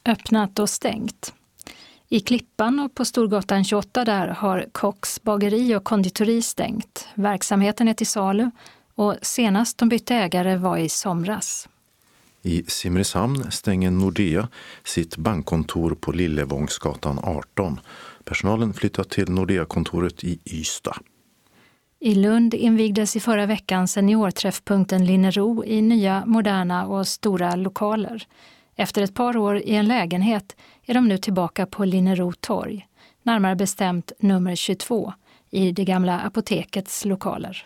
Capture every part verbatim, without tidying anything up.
öppnat och stängt. I Klippan och på Storgatan tjugoåtta där har Kocks bageri och konditori stängt. Verksamheten är till salu och senast de bytte ägare var i somras. I Simrishamn stänger Nordea sitt bankkontor på Lillevångsgatan arton. Personalen flyttar till Nordea-kontoret i Ystad. I Lund invigdes i förra veckan seniorträffpunkten Linnero i nya, moderna och stora lokaler. Efter ett par år i en lägenhet är de nu tillbaka på Linnero torg, närmare bestämt nummer tjugotvå, i det gamla apotekets lokaler.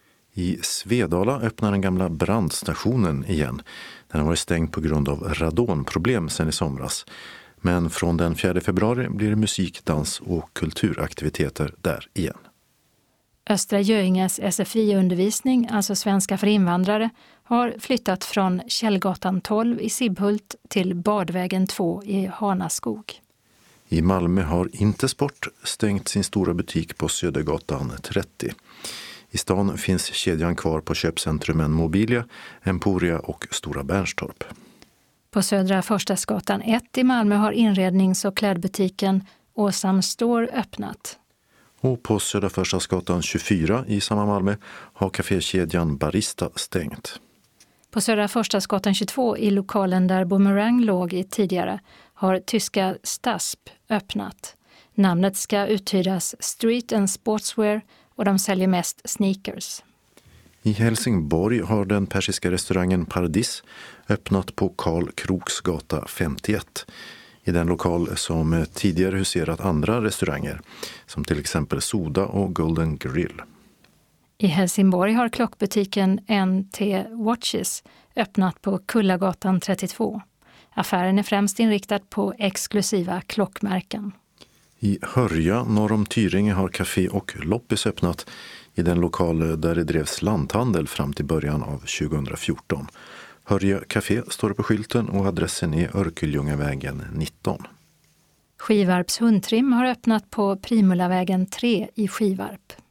I Svedala öppnar den gamla brandstationen igen. Den har varit stängd på grund av radonproblem sedan i somras. Men från den fjärde februari blir det musik, dans och kulturaktiviteter där igen. Östra Göinges S F I-undervisning, alltså svenska för invandrare, har flyttat från Källgatan tolv i Sibbhult till Badvägen två i Hanaskog. I Malmö har Intersport stängt sin stora butik på Södergatan trettio. I stan finns kedjan kvar på köpcentrumen Mobilia, Emporia och Stora Bernstorp. På Södra Förstadsgatan ett i Malmö har inrednings- och klädbutiken Åsam Store öppnat. Och på Södra Förstadsgatan tjugofyra i samma Malmö har kafékedjan Barista stängt. På Södra Förstadsgatan tjugotvå i lokalen där Boomerang låg i tidigare har tyska Stasp öppnat. Namnet ska uttydas Street and Sportswear och de säljer mest sneakers. I Helsingborg har den persiska restaurangen Paradis öppnat på Karl Kroks gata femtioett. I den lokal som tidigare huserat andra restauranger, som till exempel Soda och Golden Grill. I Helsingborg har klockbutiken N T Watches öppnat på Kullagatan trettiotvå. Affären är främst inriktad på exklusiva klockmärken. I Hörja norr om Tyringe har café och loppis öppnat i den lokal där det drevs lanthandel fram till början av tjugohundrafjorton. Hörja café står på skylten och adressen är Örkelljungavägen nitton. Skivarps hundtrim har öppnat på Primulavägen tre i Skivarp.